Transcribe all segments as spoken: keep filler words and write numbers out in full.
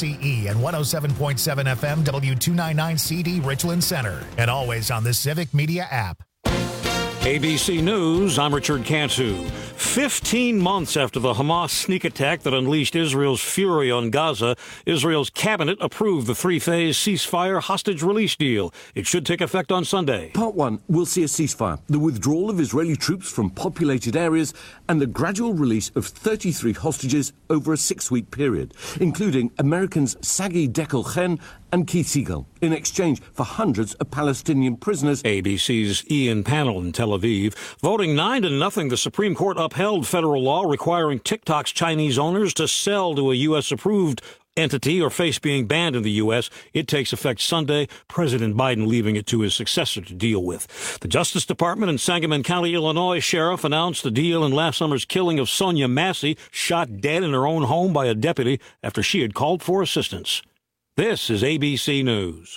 C E and one oh seven point seven F M W two ninety-nine C D Richland Center. And always on the Civic Media app. A B C News, I'm Richard Cantu. Fifteen months after the Hamas sneak attack that unleashed Israel's fury on Gaza, Israel's cabinet approved the three-phase ceasefire hostage release deal. It should take effect on Sunday. Part one will see a ceasefire, the withdrawal of Israeli troops from populated areas, and the gradual release of thirty-three hostages over a six-week period, including Americans Sagi Dekel-Chen and Keith Siegel, in exchange for hundreds of Palestinian prisoners. A B C's Ian Pannell in Tel Aviv. Voting nine to nothing, the Supreme Court upheld federal law requiring TikTok's Chinese owners to sell to a U S-approved entity or face being banned in the U S. It takes effect Sunday, President Biden leaving it to his successor to deal with. The Justice Department and Sangamon County, Illinois sheriff announced the deal in last summer's killing of Sonia Massey, shot dead in her own home by a deputy after she had called for assistance. This is A B C News.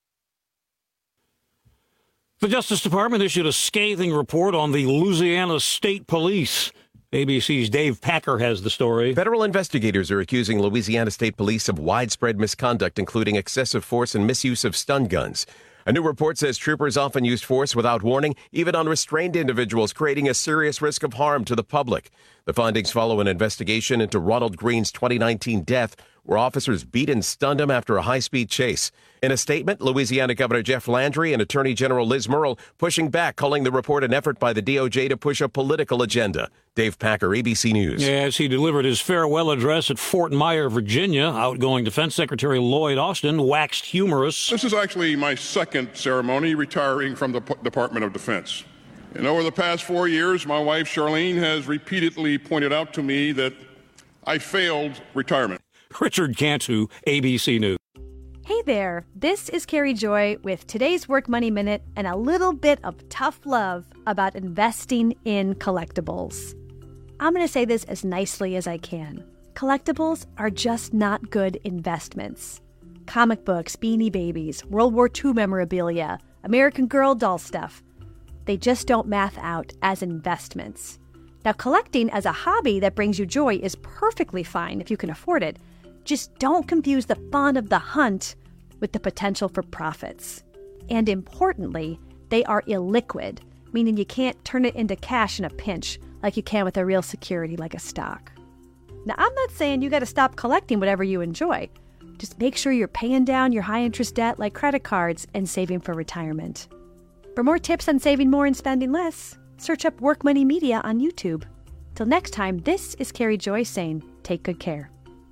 The Justice Department issued a scathing report on the Louisiana State Police. A B C's Dave Packer has the story. Federal investigators are accusing Louisiana State Police of widespread misconduct, including excessive force and misuse of stun guns. A new report says troopers often used force without warning, even on restrained individuals, creating a serious risk of harm to the public. The findings follow an investigation into Ronald Green's twenty nineteen death, where officers beat and stunned him after a high-speed chase. In a statement, Louisiana Governor Jeff Landry and Attorney General Liz Murrill pushing back, calling the report an effort by the D O J to push a political agenda. Dave Packer, A B C News. As he delivered his farewell address at Fort Myer, Virginia, outgoing Defense Secretary Lloyd Austin waxed humorous. This is actually my second ceremony retiring from the P- Department of Defense. And over the past four years, my wife Charlene has repeatedly pointed out to me that I failed retirement. Richard Cantu, A B C News. Hey there, this is Carrie Joy with today's Work Money Minute and a little bit of tough love about investing in collectibles. I'm going to say this as nicely as I can. Collectibles are just not good investments. Comic books, Beanie Babies, World War Two memorabilia, American Girl doll stuff. They just don't math out as investments. Now, collecting as a hobby that brings you joy is perfectly fine if you can afford it. Just don't confuse the fun of the hunt with the potential for profits. And importantly, they are illiquid, meaning you can't turn it into cash in a pinch like you can with a real security like a stock. Now, I'm not saying you got to stop collecting whatever you enjoy. Just make sure you're paying down your high-interest debt like credit cards and saving for retirement. For more tips on saving more and spending less, search up Work Money Media on YouTube. Till next time, this is Carrie Joy saying, take good care.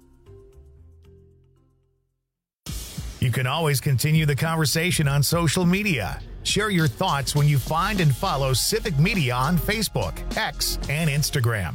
You can always continue the conversation on social media. Share your thoughts when you find and follow Civic Media on Facebook, X, and Instagram.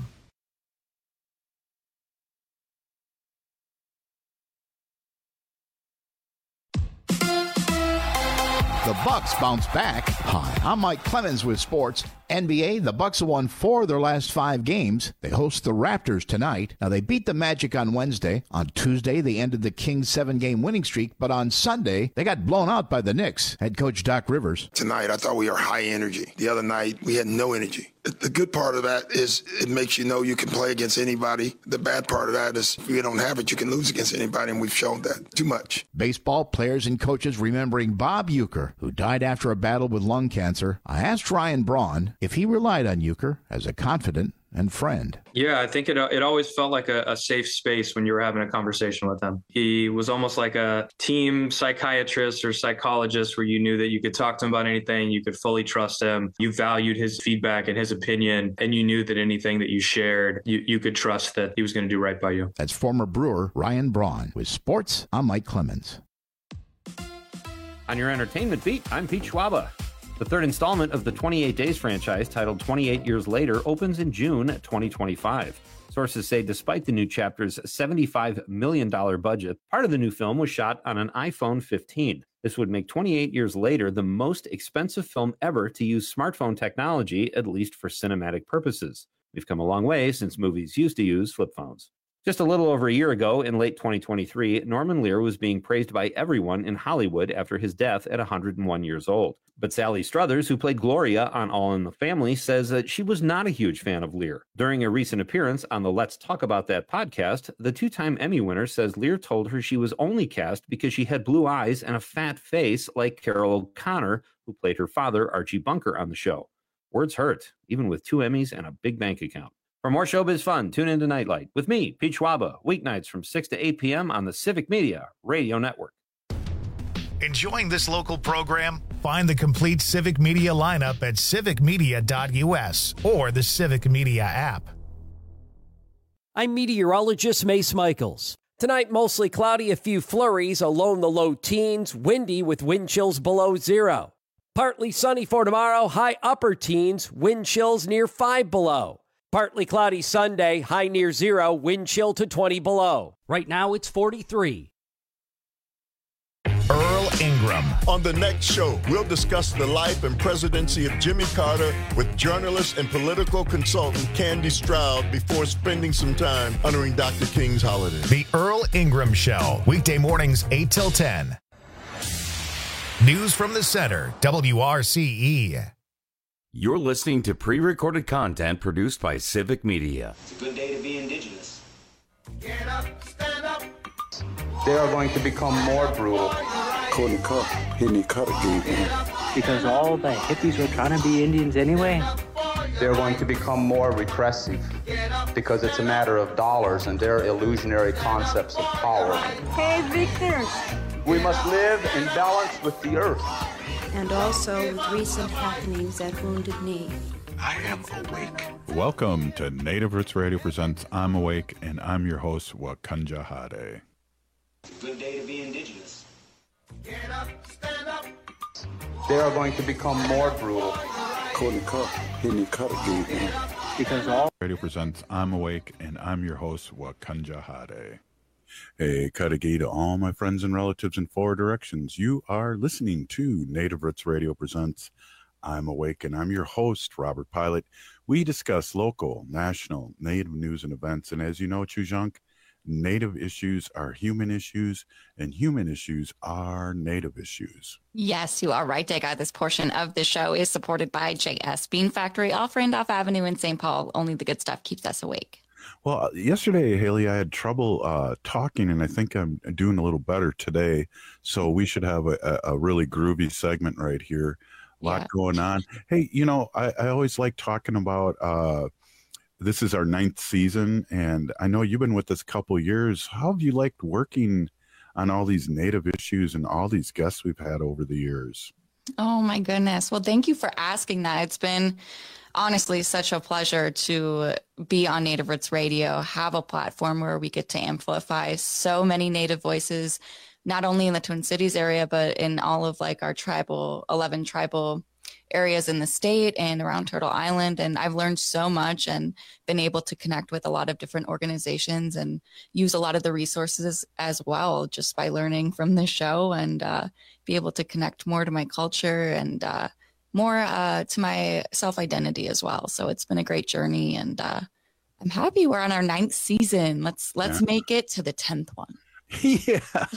The Bucks bounce back. Hi, I'm Mike Clemens with sports. N B A, the Bucks have won four of their last five games. They host the Raptors tonight. Now, they beat the Magic on Wednesday. On Tuesday, they ended the Kings' seven-game winning streak. But on Sunday, they got blown out by the Knicks. Head coach Doc Rivers. Tonight, I thought we were high energy. The other night, we had no energy. The good part of that is it makes you know you can play against anybody. The bad part of that is if you don't have it, you can lose against anybody, and we've shown that too much. Baseball players and coaches remembering Bob Uecker, who died after a battle with lung cancer. I asked Ryan Braun if he relied on Uecker as a confidant and friend. Yeah, I think it it always felt like a, a safe space when you were having a conversation with him. He was almost like a team psychiatrist or psychologist where you knew that you could talk to him about anything, you could fully trust him, you valued his feedback and his opinion, and you knew that anything that you shared, you, you could trust that he was going to do right by you. That's former Brewer Ryan Braun. With sports, I'm Mike Clemens. On your entertainment beat, I'm Pete Schwaba. The third installment of the twenty-eight Days franchise, titled twenty-eight Years Later, opens in June twenty twenty-five. Sources say despite the new chapter's seventy-five million dollars budget, part of the new film was shot on an iPhone fifteen. This would make twenty-eight Years Later the most expensive film ever to use smartphone technology, at least for cinematic purposes. We've come a long way since movies used to use flip phones. Just a little over a year ago, in late twenty twenty-three, Norman Lear was being praised by everyone in Hollywood after his death at one hundred one years old. But Sally Struthers, who played Gloria on All in the Family, says that she was not a huge fan of Lear. During a recent appearance on the Let's Talk About That podcast, the two-time Emmy winner says Lear told her she was only cast because she had blue eyes and a fat face like Carol O'Connor, who played her father, Archie Bunker, on the show. Words hurt, even with two Emmys and a big bank account. For more showbiz fun, tune into Nightlight with me, Pete Schwaba, weeknights from six to eight p.m. on the Civic Media Radio Network. Enjoying this local program? Find the complete Civic Media lineup at civic media dot u s or the Civic Media app. I'm meteorologist Mace Michaels. Tonight, mostly cloudy, a few flurries, a low in the low teens, windy with wind chills below zero. Partly sunny for tomorrow, high upper teens, wind chills near five below. Partly cloudy Sunday, high near zero, wind chill to twenty below. Right now, it's forty-three. Earl Ingram. On the next show, we'll discuss the life and presidency of Jimmy Carter with journalist and political consultant Candy Stroud before spending some time honoring Doctor King's holiday. The Earl Ingram Show, weekday mornings eight till ten. News from the center, W R C E. You're listening to pre-recorded content produced by Civic Media. It's a good day to be indigenous. Get up, stand up. They are going to become more brutal. Couldn't cut, hitting cut again. Because all the hippies were trying to be Indians anyway. They're going to become more repressive because it's a matter of dollars and their illusionary concepts of power. Hey, Victor. We must live in balance with the earth. And also with recent happenings at Wounded Knee. I am awake. Welcome to Native Roots Radio presents I'm Awake, and I'm your host, Wakanja Hade. It's a good day to be indigenous. Get up, stand up. They are going to become more brutal. Couldn't cut, hitting cut again. Because all Radio presents I'm Awake, and I'm your host, Wakanja Hade. Hey, Kadagi to all my friends and relatives in four directions. You are listening to Native Roots Radio presents I'm Awake, and I'm your host, Robert Pilot. We discuss local, national, Native news and events, and as you know, Chujunk, Native issues are human issues, and human issues are Native issues. Yes, you are right, Dega. This portion of the show is supported by J S Bean Factory off Randolph Avenue in Saint Paul. Only the good stuff keeps us awake. Well, yesterday, Haley, I had trouble uh, talking, and I think I'm doing a little better today. So we should have a, a really groovy segment right here. A lot yeah. going on. Hey, you know, I, I always like talking about uh, this is our ninth season, and I know you've been with us a couple of years. How have you liked working on all these Native issues and all these guests we've had over the years? Oh, my goodness. Well, thank you for asking that. It's been honestly such a pleasure to be on Native Roots Radio, have a platform where we get to amplify so many Native voices, not only in the Twin Cities area, but in all of like our tribal, eleven tribal areas in the state and around Turtle Island. And I've learned so much and been able to connect with a lot of different organizations and use a lot of the resources as well, just by learning from this show, and uh, be able to connect more to my culture and uh, more uh, to my self-identity as well. So it's been a great journey, and uh, I'm happy we're on our ninth season. Let's let's yeah. make it to the tenth one. Yeah,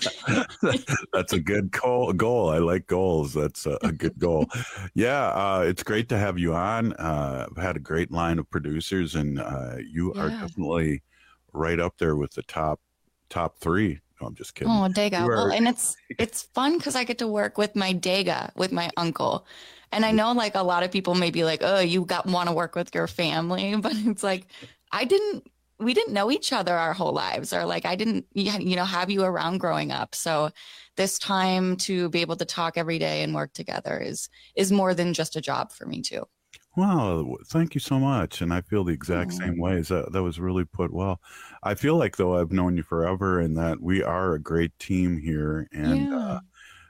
that's a good goal. Goal. I like goals. That's a, a good goal. Yeah, uh, it's great to have you on. Uh, I've had a great line of producers, and uh, you yeah. are definitely right up there with the top top three. No, I'm just kidding. Oh, Dega. Are... Well, and it's it's fun because I get to work with my Dega, with my uncle. And I know like a lot of people may be like, oh, you got want to work with your family, but it's like I didn't. We didn't know each other our whole lives, or like I didn't, you know, have you around growing up. So this time to be able to talk every day and work together is is more than just a job for me too. Wow, thank you so much. And I feel the exact mm-hmm. same way. That that was really put well. I feel like though I've known you forever, and that we are a great team here. And yeah. uh,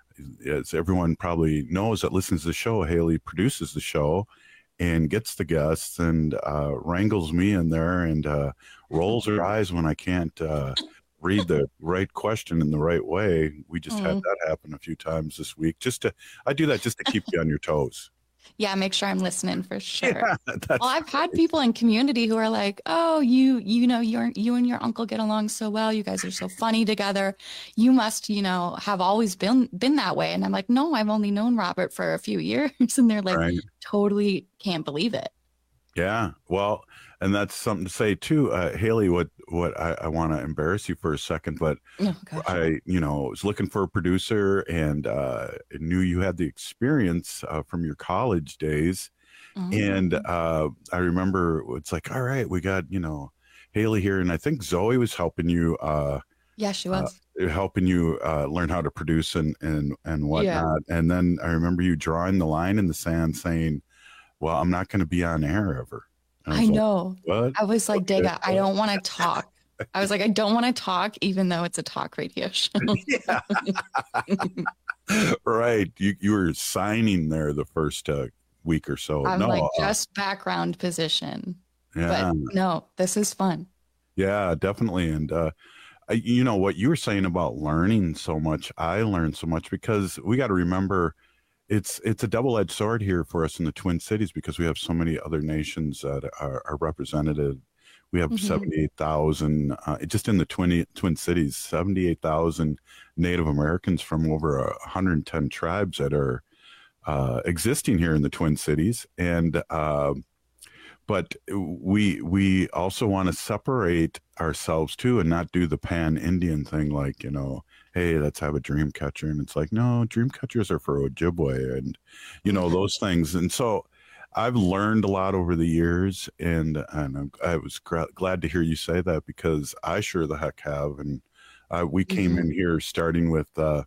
as everyone probably knows that listens to the show, Haley produces the show and gets the guests and uh, wrangles me in there and uh, rolls her eyes when I can't uh, read the right question in the right way. We just mm. had that happen a few times this week. Just to, I do that just to keep you on your toes. Yeah, make sure I'm listening for sure. Yeah, well, I've had people in community who are like, "Oh, you, you know, you're you and your uncle get along so well. You guys are so funny together. You must, you know, have always been been that way." And I'm like, "No, I've only known Robert for a few years," and they're like, Right. "Totally can't believe it." Yeah, well, and that's something to say too, uh, Haley. What what I, I want to embarrass you for a second, but Oh, gosh. I, you know, was looking for a producer and uh, knew you had the experience uh, from your college days, and uh, I remember it's like, all right, we got you know Haley here, and I think Zoe was helping you. Uh, Yeah, she uh, was. helping you uh, learn how to produce and and and whatnot, and then I remember you drawing the line in the sand, saying, "Well, I'm not going to be on air ever." And I was like, know. what? I was like, Okay. Dega, I don't want to talk. I was like, I don't want to talk, even though it's a talk radio show. Right. You you were signing there the first uh, week or so. I'm no, like uh, just background position. yeah, But no, this is fun. yeah, definitely. And uh, I, you know what you were saying about learning so much. I learned so much because we got to remember it's it's a double edged sword here for us in the Twin Cities because we have so many other nations that are, are represented. We have Mhm. seventy-eight thousand, uh, just in the Twin, Twin Cities, seventy-eight thousand Native Americans from over one hundred ten tribes that are uh, existing here in the Twin Cities. And, uh, but we, we also want to separate ourselves too and not do the pan-Indian thing like, you know, hey, let's have a dream catcher. And it's like, no, dream catchers are for Ojibwe and, you know, those things. And so I've learned a lot over the years, and and I'm, I was gra- glad to hear you say that because I sure the heck have. And uh, we came Mhm. in here starting with uh,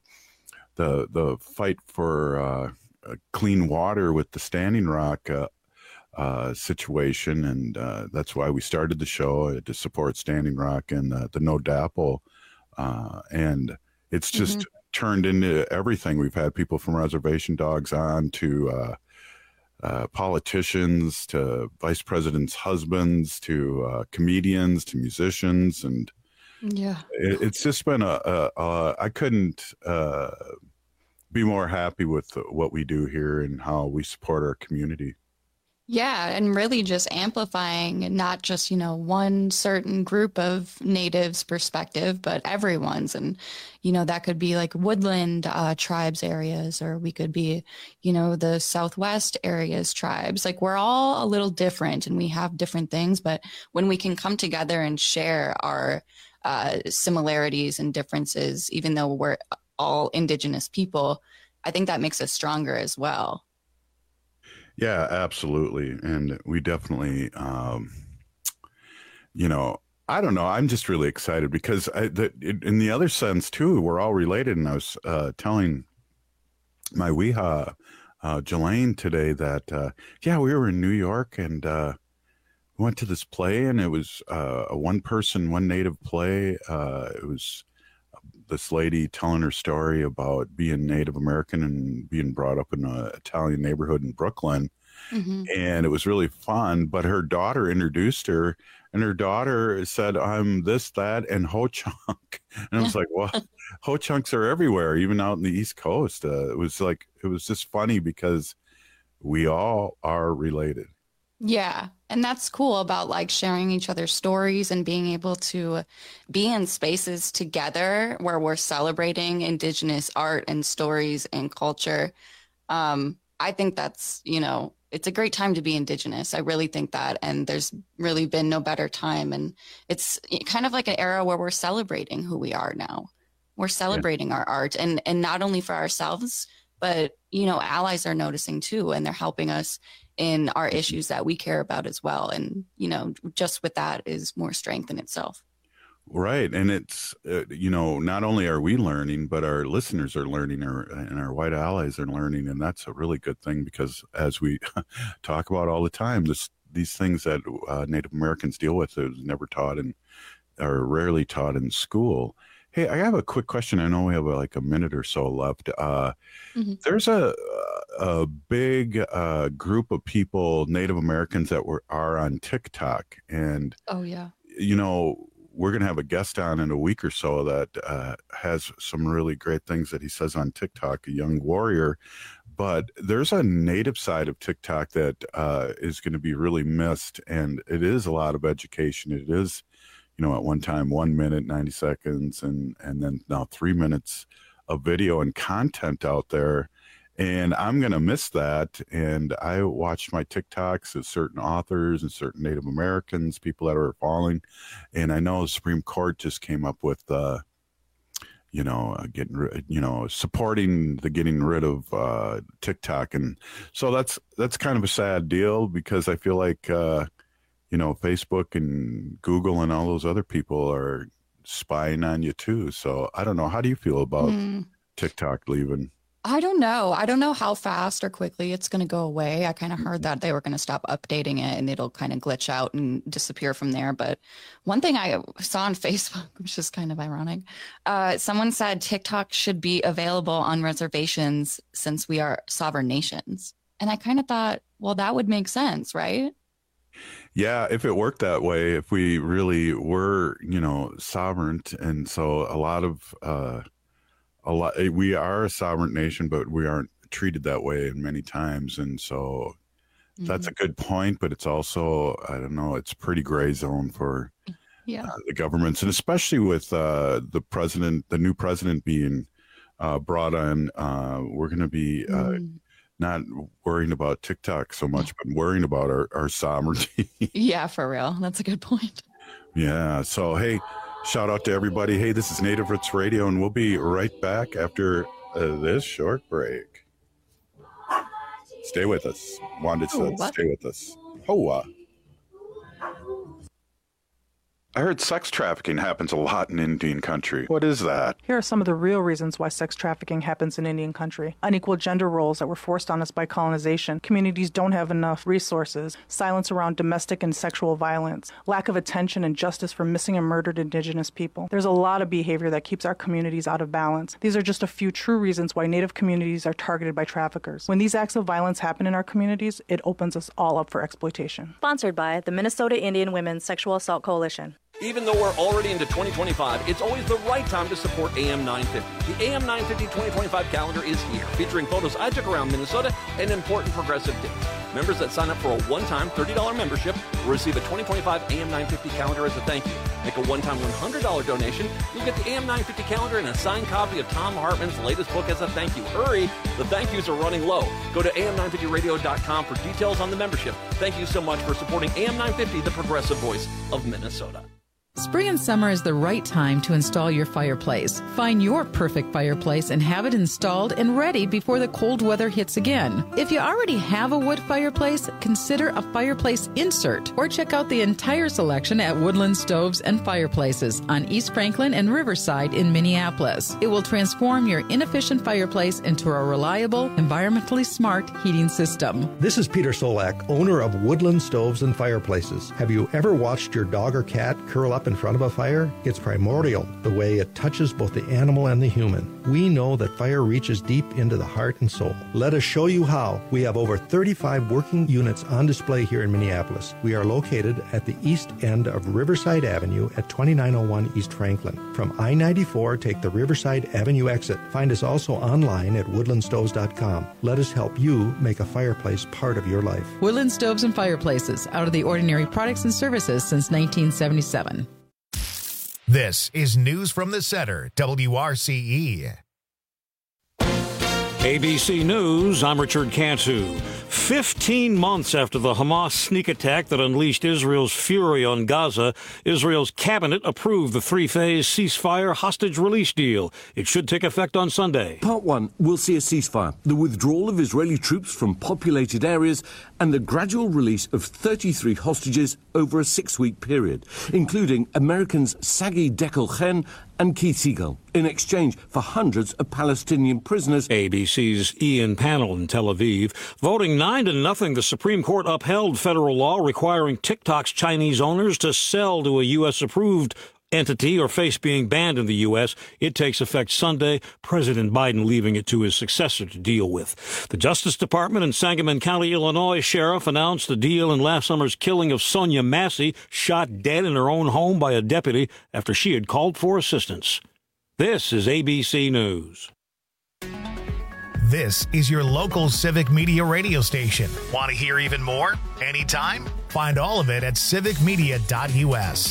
the the fight for uh, uh, clean water with the Standing Rock uh, uh, situation, and uh, that's why we started the show uh, to support Standing Rock and uh, the No Dapple, uh, and it's just turned into everything. We've had people from Reservation Dogs on to. Uh, Uh, politicians to vice presidents' husbands to uh, comedians to musicians, and Yeah. it, it's just been a, a, a I couldn't uh, be more happy with what we do here and how we support our community. Yeah, and really just amplifying not just, you know, one certain group of natives' perspective, but everyone's. And, you know, that could be like woodland uh, tribes areas, or we could be, you know, the Southwest areas tribes. Like we're all a little different and we have different things, but when we can come together and share our uh, similarities and differences, even though we're all indigenous people, I think that makes us stronger as well. Yeah, absolutely. And we definitely, um, you know, I don't know. I'm just really excited because I, the, in the other sense, too, we're all related. And I was uh, telling my weehaw, uh, Jelaine today that, uh, yeah, we were in New York and uh, we went to this play and it was uh, a one person, one native play. Uh, it was this lady telling her story about being Native American and being brought up in an Italian neighborhood in Brooklyn. Mm-hmm. And it was really fun, but her daughter introduced her and her daughter said, I'm this, that, and Ho Chunk. And I was like, well, Ho Chunks are everywhere, even out in the East Coast. Uh, it was like, it was just funny because we all are related. Yeah. And that's cool about like sharing each other's stories and being able to be in spaces together where we're celebrating Indigenous art and stories and culture. Um, I think that's, you know, it's a great time to be Indigenous. I really think that. And there's really been no better time. And it's kind of like an era where we're celebrating who we are now. We're celebrating our art and, and not only for ourselves, but, you know, allies are noticing too, and they're helping us in our issues that we care about as well. And, you know, just with that is more strength in itself. Right. And it's, uh, you know, not only are we learning, but our listeners are learning our, and our white allies are learning. And that's a really good thing because as we talk about all the time, this, these things that uh, Native Americans deal with is never taught and are rarely taught in school. Hey, I have a quick question. I know we have uh, like a minute or so left. Uh, mm-hmm. There's a, a big uh, group of people, Native Americans that were are on TikTok. And, Oh, yeah. you know, we're going to have a guest on in a week or so that uh, has some really great things that he says on TikTok, a young warrior. but there's a native side of TikTok that uh, is going to be really missed, and it is a lot of education. It is, you know, at one time one minute, ninety seconds, and and then now three minutes of video and content out there. And I'm going to miss that. And I watched my TikToks of certain authors and certain Native Americans, people that are falling. And I know the Supreme Court just came up with, uh, you know, uh, getting, you know, supporting the getting rid of uh, TikTok. And so that's, that's kind of a sad deal, because I feel like, uh, you know, Facebook and Google and all those other people are spying on you too. So I don't know. How do you feel about mm. TikTok leaving? I don't know. I don't know how fast or quickly it's going to go away. I kind of heard that they were going to stop updating it and it'll kind of glitch out and disappear from there. But one thing I saw on Facebook, which is kind of ironic, uh, someone said TikTok should be available on reservations since we are sovereign nations. And I kind of thought, well, that would make sense, right? Yeah, if it worked that way, if we really were, you know, sovereign. And so a lot of, uh, a lot, we are a sovereign nation, but we aren't treated that way many times. And so mm-hmm. that's a good point, but it's also, I don't know, it's pretty gray zone for yeah. uh, the governments. And especially with uh, the president, the new president being uh, brought on, uh, we're going to be uh, mm. not worrying about TikTok so much, but worrying about our, our sovereignty. Yeah, for real. That's a good point. Yeah. So, hey, shout out to everybody. Hey, this is Native Roots Radio, and we'll be right back after uh, this short break. Stay with us. Wanda said, oh, stay with us. Hoa. I heard sex trafficking happens a lot in Indian country. What is that? Here are some of the real reasons why sex trafficking happens in Indian country. Unequal gender roles that were forced on us by colonization. Communities don't have enough resources. Silence around domestic and sexual violence. Lack of attention and justice for missing and murdered Indigenous people. There's a lot of behavior that keeps our communities out of balance. These are just a few true reasons why Native communities are targeted by traffickers. When these acts of violence happen in our communities, it opens us all up for exploitation. Sponsored by the Minnesota Indian Women's Sexual Assault Coalition. Even though we're already into twenty twenty-five, it's always the right time to support A M nine fifty. The A M nine fifty twenty twenty-five calendar is here, featuring photos I took around Minnesota and important progressive dates. Members that sign up for a one-time thirty dollars membership will receive a twenty twenty-five A M nine fifty calendar as a thank you. Make a one-time one hundred dollars donation, you'll get the A M nine fifty calendar and a signed copy of Tom Hartman's latest book as a thank you. Hurry, the thank yous are running low. Go to A M nine fifty radio dot com for details on the membership. Thank you so much for supporting A M nine fifty, the progressive voice of Minnesota. Spring and summer is the right time to install your fireplace. Find your perfect fireplace and have it installed and ready before the cold weather hits again. If you already have a wood fireplace, consider a fireplace insert or check out the entire selection at Woodland Stoves and Fireplaces on East Franklin and Riverside in Minneapolis. It will transform your inefficient fireplace into a reliable, environmentally smart heating system. This is Peter Solak, owner of Woodland Stoves and Fireplaces. Have you ever watched your dog or cat curl up in front of a fire? It's primordial, the way it touches both the animal and the human. We know that fire reaches deep into the heart and soul. Let us show you how. We have over thirty-five working units on display here in Minneapolis. We are located at the east end of Riverside Avenue at twenty-nine oh one East Franklin. From I ninety-four, take the Riverside Avenue exit. Find us also online at woodland stoves dot com. Let us help you make a fireplace part of your life. Woodland Stoves and Fireplaces, out of the ordinary products and services since nineteen seventy-seven. This is News from the Center, W R C E. A B C News, I'm Richard Cantu. Fifteen months after the Hamas sneak attack that unleashed Israel's fury on Gaza, Israel's cabinet approved the three-phase ceasefire hostage release deal. It should take effect on Sunday. Part one will see a ceasefire, the withdrawal of Israeli troops from populated areas, and the gradual release of thirty-three hostages over a six-week period, including Americans Sagi Dekel-Chen and Keith Siegel, in exchange for hundreds of Palestinian prisoners. A B C's Ian Pannell in Tel Aviv. Voting nine to nothing, the Supreme Court upheld federal law requiring TikTok's Chinese owners to sell to a U S-approved entity or face being banned in the U S. It takes effect Sunday, President Biden leaving it to his successor to deal with. The Justice Department and Sangamon County, Illinois sheriff announced the deal in last summer's killing of Sonia Massey, shot dead in her own home by a deputy after she had called for assistance. This is A B C News. This is your local Civic Media radio station. Want to hear even more? Anytime? Find all of it at civic media dot u s.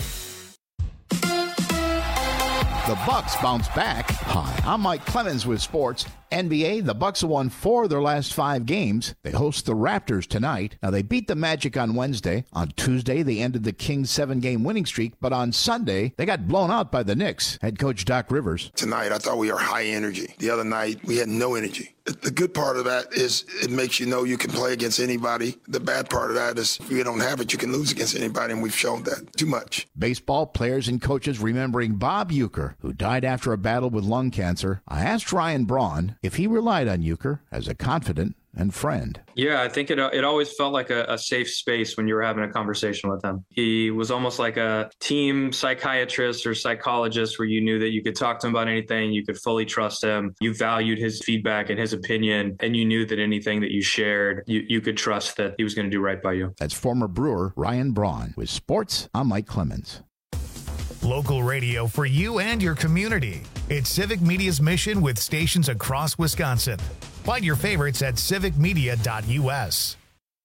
The Bucks bounce back. Hi, I'm Mike Clemens with sports. N B A, the Bucks have won four of their last five games. They host the Raptors tonight. Now, they beat the Magic on Wednesday. On Tuesday, they ended the Kings' seven-game winning streak. But on Sunday, they got blown out by the Knicks. Head coach Doc Rivers. Tonight, I thought we were high energy. The other night, we had no energy. The good part of that is it makes you know you can play against anybody. The bad part of that is if you don't have it, you can lose against anybody, and we've shown that too much. Baseball players and coaches remembering Bob Uecker, who died after a battle with lung cancer. I asked Ryan Braun if he relied on Uecker as a confidant and friend. Yeah, I think it it always felt like a, a safe space when you were having a conversation with him. He was almost like a team psychiatrist or psychologist where you knew that you could talk to him about anything, you could fully trust him, you valued his feedback and his opinion, and you knew that anything that you shared, you, you could trust that he was going to do right by you. That's former Brewer Ryan Braun. With sports, I'm Mike Clemens. Local radio for you and your community. It's Civic Media's mission with stations across Wisconsin. Find your favorites at civic media dot u s.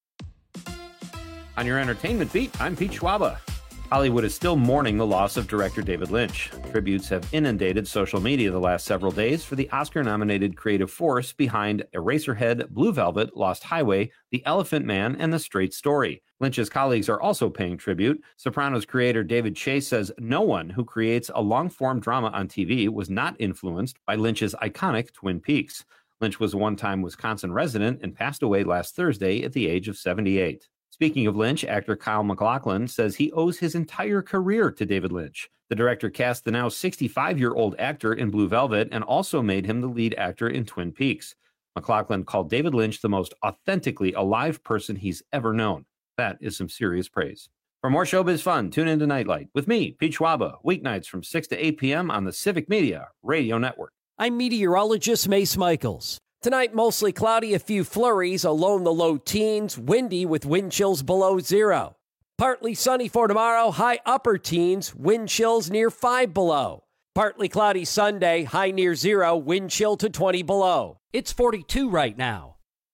On your entertainment beat, I'm Pete Schwaba. Hollywood is still mourning the loss of director David Lynch. Tributes have inundated social media the last several days for the Oscar-nominated creative force behind Eraserhead, Blue Velvet, Lost Highway, The Elephant Man, and The Straight Story. Lynch's colleagues are also paying tribute. Sopranos creator David Chase says no one who creates a long-form drama on T V was not influenced by Lynch's iconic Twin Peaks. Lynch was a one-time Wisconsin resident and passed away last Thursday at the age of seventy-eight. Speaking of Lynch, actor Kyle MacLachlan says he owes his entire career to David Lynch. The director cast the now sixty-five-year-old actor in Blue Velvet and also made him the lead actor in Twin Peaks. MacLachlan called David Lynch the most authentically alive person he's ever known. That is some serious praise. For more showbiz fun, tune into Nightlight with me, Pete Schwaba, weeknights from six to eight p.m. on the Civic Media Radio Network. I'm meteorologist Mace Michaels. Tonight, mostly cloudy, a few flurries, along in the low teens, windy with wind chills below zero. Partly sunny for tomorrow, high upper teens, wind chills near five below. Partly cloudy Sunday, high near zero, wind chill to twenty below. It's forty-two right now.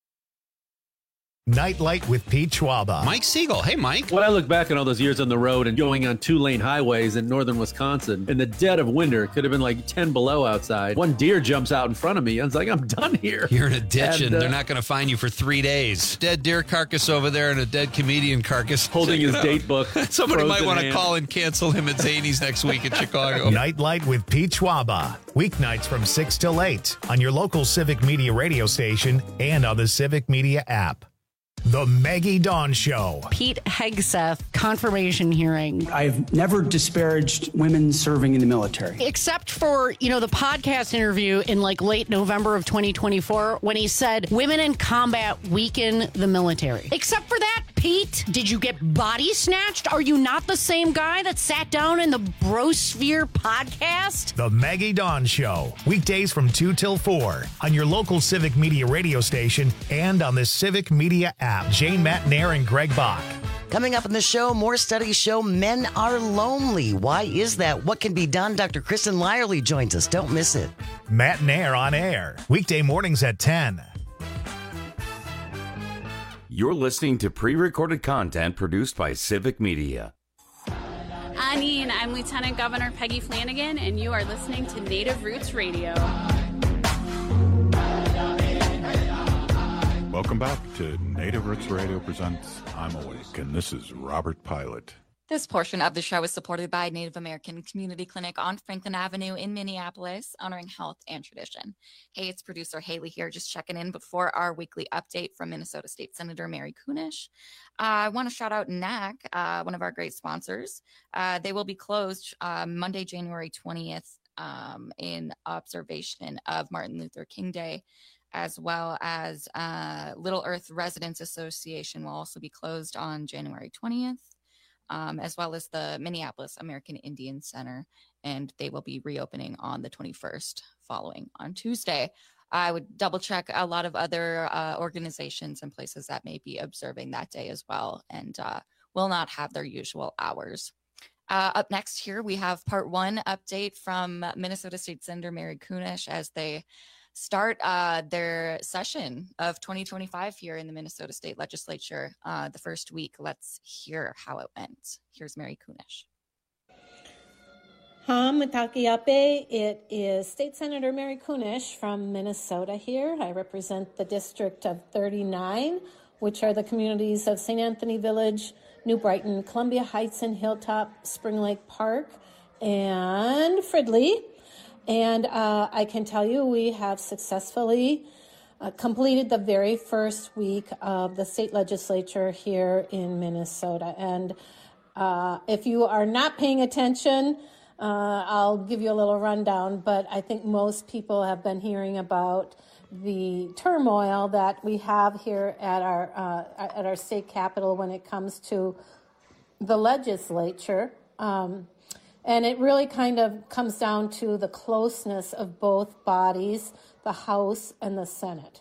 Nightlight with Pete Schwaba. Mike Siegel. Hey, Mike. When I look back on all those years on the road and going on two-lane highways in northern Wisconsin, in the dead of winter, it could have been like ten below outside. One deer jumps out in front of me. I was like, I'm done here. You're in a ditch, and, and uh, they're not going to find you for three days. Dead deer carcass over there and a dead comedian carcass. Holding his date book. Somebody might want to call and cancel him at Zany's next week in Chicago. Nightlight with Pete Schwaba. Weeknights from six till eight on your local Civic Media radio station and on the Civic Media app. The Maggie Dawn Show. Pete Hegseth, confirmation hearing. I've never disparaged women serving in the military. Except for, you know, the podcast interview in like late November of twenty twenty-four when he said women in combat weaken the military. Except for that, Pete, did you get body snatched? Are you not the same guy that sat down in the Brosphere podcast? The Maggie Dawn Show. Weekdays from two till four on your local Civic Media radio station and on the Civic Media app. Jane Matnair and Greg Bach. Coming up in the show, more studies show men are lonely. Why is that? What can be done? Doctor Kristen Lyerly joins us. Don't miss it. Matnair on air. Weekday mornings at ten. You're listening to pre-recorded content produced by Civic Media. Anine, I'm Lieutenant Governor Peggy Flanagan, and you are listening to Native Roots Radio. Welcome back to Native Roots Radio presents I'm Awake, and this is Robert Pilot. This portion of the show is supported by Native American Community Clinic on Franklin Avenue in Minneapolis, honoring health and tradition. Hey, it's producer Haley here, just checking in before our weekly update from Minnesota State Senator Mary Kunesh. Uh, I want to shout out N A C, uh, one of our great sponsors. Uh, they will be closed uh, Monday, January twentieth, um, in observation of Martin Luther King Day, as well as uh, Little Earth Residents Association will also be closed on January twentieth, um, as well as the Minneapolis American Indian Center, and they will be reopening on the twenty-first, following on Tuesday. I would double check a lot of other uh, organizations and places that may be observing that day as well, and uh, will not have their usual hours. Uh, up next here, we have part one update from Minnesota State Senator Mary Kunesh as they start uh, their session of twenty twenty-five here in the Minnesota State Legislature uh, the first week. Let's hear how it went. Here's Mary Kunesh. Ham Mitakiape. It is State Senator Mary Kunesh from Minnesota here. I represent the District of thirty-nine, which are the communities of Saint Anthony Village, New Brighton, Columbia Heights and Hilltop, Spring Lake Park, and Fridley. And uh, I can tell you we have successfully uh, completed the very first week of the state legislature here in Minnesota. And uh, if you are not paying attention, uh, I'll give you a little rundown, but I think most people have been hearing about the turmoil that we have here at our uh, at our state capitol when it comes to the legislature. Um, and it really kind of comes down to the closeness of both bodies, the House and the Senate.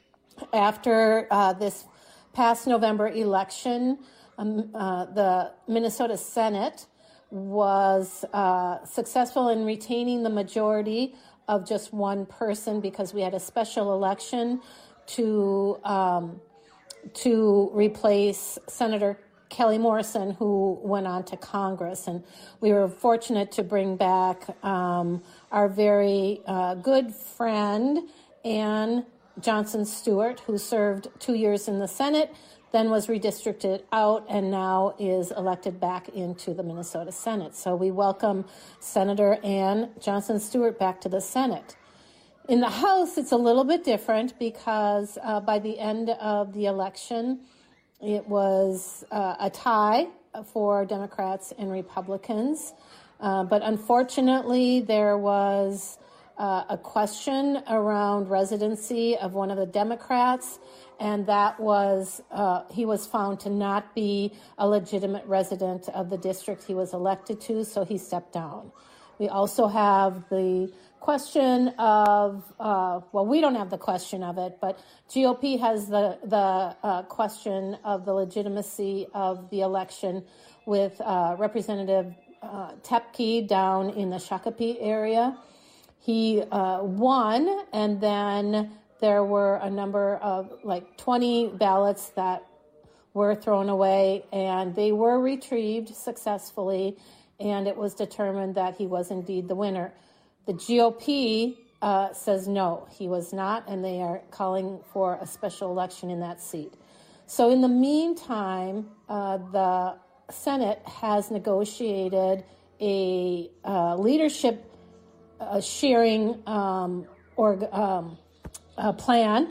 After uh, this past November election, um, uh, the Minnesota Senate was uh, successful in retaining the majority of just one person because we had a special election to um, to replace Senator Kelly Morrison, who went on to Congress. And we were fortunate to bring back um, our very uh, good friend, Ann Johnson Stewart, who served two years in the Senate, then was redistricted out, and now is elected back into the Minnesota Senate. So we welcome Senator Ann Johnson Stewart back to the Senate. In the House, it's a little bit different because uh, by the end of the election, it was uh, a tie for Democrats and Republicans. Uh, but unfortunately, there was uh, a question around residency of one of the Democrats, and that was, uh, he was found to not be a legitimate resident of the district he was elected to, so he stepped down. We also have the question of, uh, well, we don't have the question of it, but G O P has the, the uh, question of the legitimacy of the election with uh, Representative uh, Tepke down in the Shakopee area. He uh, won, and then there were a number of like twenty ballots that were thrown away, and they were retrieved successfully, and it was determined that he was indeed the winner. The G O P uh, says no, he was not, and they are calling for a special election in that seat. So in the meantime, uh, the Senate has negotiated a uh, leadership uh, sharing um, or um, uh, plan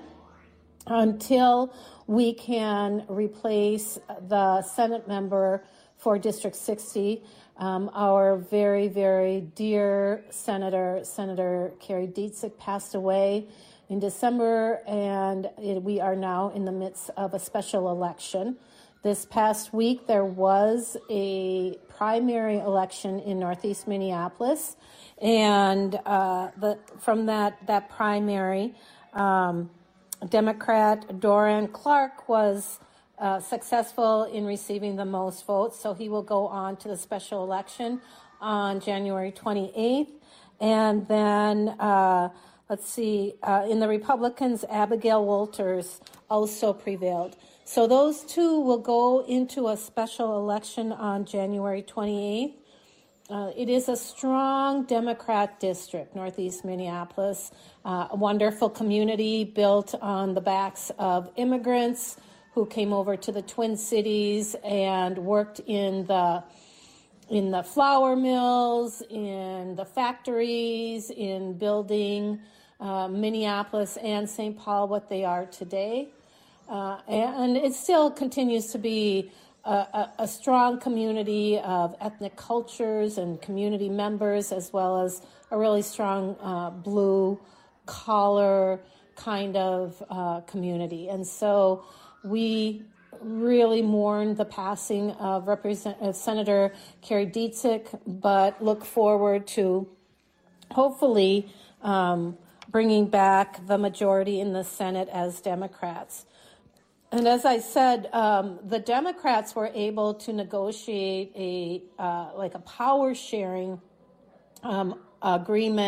until we can replace the Senate member for District sixty. Um, our very, very dear Senator, Senator Kerry Dietzig, passed away in December, and it, we are now in the midst of a special election. This past week, there was a primary election in Northeast Minneapolis, and uh, the, from that, that primary, um, Democrat Doran Clark was Uh, successful in receiving the most votes, so he will go on to the special election on January twenty-eighth. And then, uh, let's see, uh, in the Republicans, Abigail Walters also prevailed. So those two will go into a special election on January twenty-eighth. Uh, it is a strong Democrat district, Northeast Minneapolis, uh, a wonderful community built on the backs of immigrants who came over to the Twin Cities and worked in the in the flour mills, in the factories, in building uh, Minneapolis and Saint Paul what they are today. Uh, and it still continues to be a, a, a strong community of ethnic cultures and community members, as well as a really strong uh, blue collar kind of uh, community. And so we really mourn the passing of Representative Senator Kerry Dietzig, but look forward to hopefully um, bringing back the majority in the Senate as Democrats. And as I said, um, the Democrats were able to negotiate a uh, like a power sharing um, agreement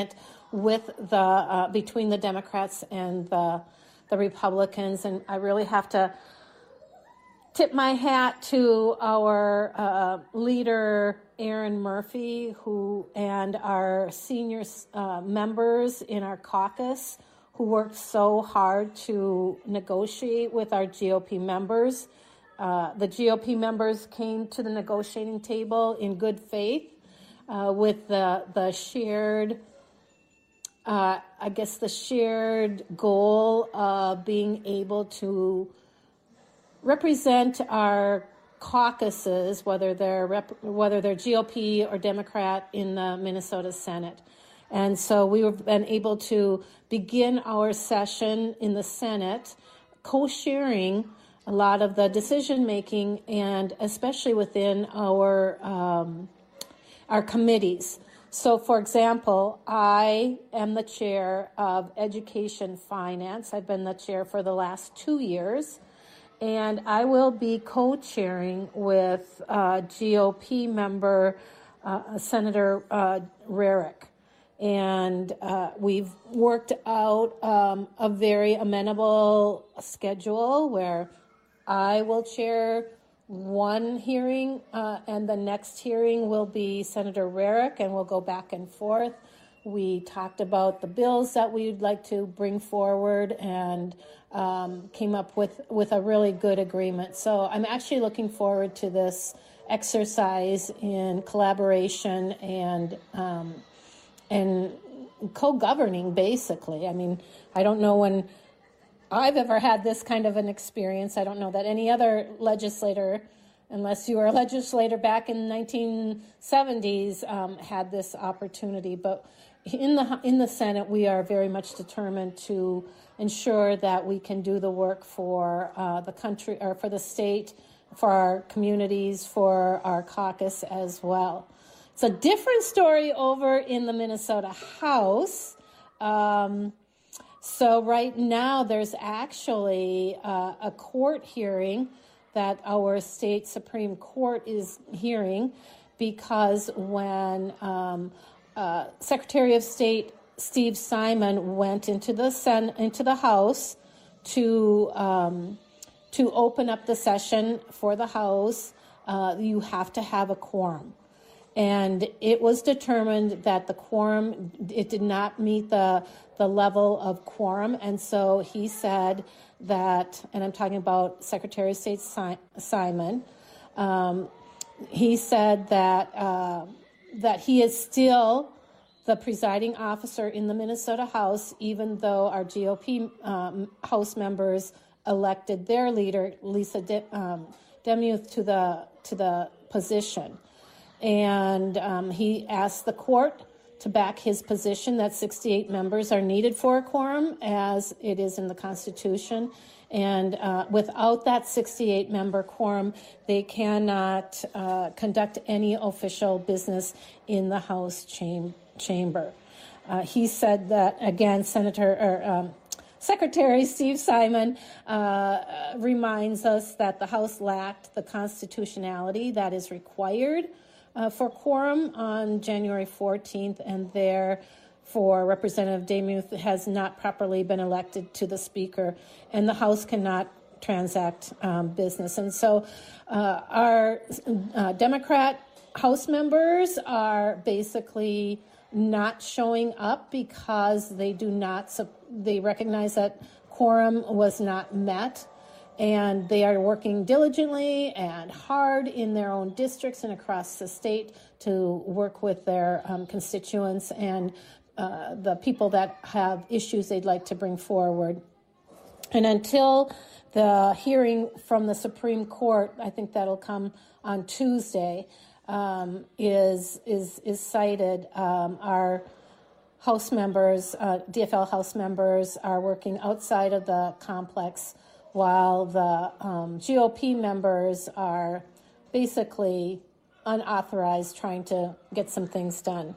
with the uh, between the Democrats and the the Republicans, and I really have to tip my hat to our uh, leader, Aaron Murphy, who and our senior uh, members in our caucus who worked so hard to negotiate with our G O P members. Uh, the G O P members came to the negotiating table in good faith uh, with the, the shared, uh, I guess, the shared goal of being able to represent our caucuses, whether they're rep- whether they're G O P or Democrat in the Minnesota Senate. And so we've been able to begin our session in the Senate co-sharing a lot of the decision making, and especially within our um, our committees. So, for example, I am the chair of Education Finance. I've been the chair for the last two years. And I will be co-chairing with uh, G O P member uh, Senator uh, Rarick. And uh, we've worked out um, a very amenable schedule where I will chair one hearing uh, and the next hearing will be Senator Rarick, and we'll go back and forth. We talked about the bills that we'd like to bring forward and um, came up with, with a really good agreement. So I'm actually looking forward to this exercise in collaboration and um, and co-governing, basically. I mean, I don't know when I've ever had this kind of an experience. I don't know that any other legislator, unless you were a legislator back in the nineteen seventies, um, had this opportunity. But in the in the Senate, we are very much determined to ensure that we can do the work for uh, the country, or for the state, for our communities, for our caucus as well. It's a different story over in the Minnesota House. Um, so right now, there's actually uh, a court hearing that our state Supreme Court is hearing, because when um, uh, Secretary of State Steve Simon went into the Sen- into the House to um, to open up the session for the House, uh, you have to have a quorum. And it was determined that the quorum, it did not meet the the level of quorum. And so he said that, and I'm talking about Secretary of State si- Simon, um, he said that uh, that he is still the presiding officer in the Minnesota House, even though our G O P um, House members elected their leader, Lisa De- um, Demuth, to the to the position. And um, he asked the court to back his position that sixty-eight members are needed for a quorum, as it is in the Constitution. And uh, without that sixty-eight member quorum, they cannot uh, conduct any official business in the House cham- chamber. Uh, he said that, again, Senator or um, Secretary Steve Simon uh, reminds us that the House lacked the constitutionality that is required Uh, for quorum on January fourteenth, and therefore Representative Demuth has not properly been elected to the Speaker, and the House cannot transact um, business. And so uh, our uh, Democrat House members are basically not showing up because they do not, they recognize that quorum was not met. And they are working diligently and hard in their own districts and across the state to work with their um, constituents and uh, the people that have issues they'd like to bring forward. And until the hearing from the Supreme Court, I think that'll come on Tuesday, um, is is is cited. Um, our House members, uh, D F L House members, are working outside of the complex, while the um, G O P members are basically unauthorized, trying to get some things done.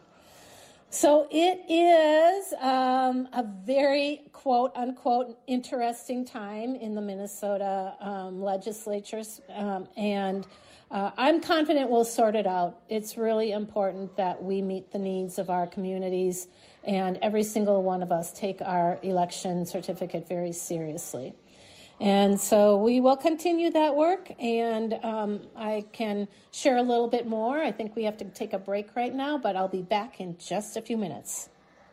So it is um, a very, quote unquote, interesting time in the Minnesota um, legislatures, um, and Uh, I'm confident we'll sort it out. It's really important that we meet the needs of our communities, and every single one of us take our election certificate very seriously. And so we will continue that work, and um, I can share a little bit more. I think we have to take a break right now, but I'll be back in just a few minutes.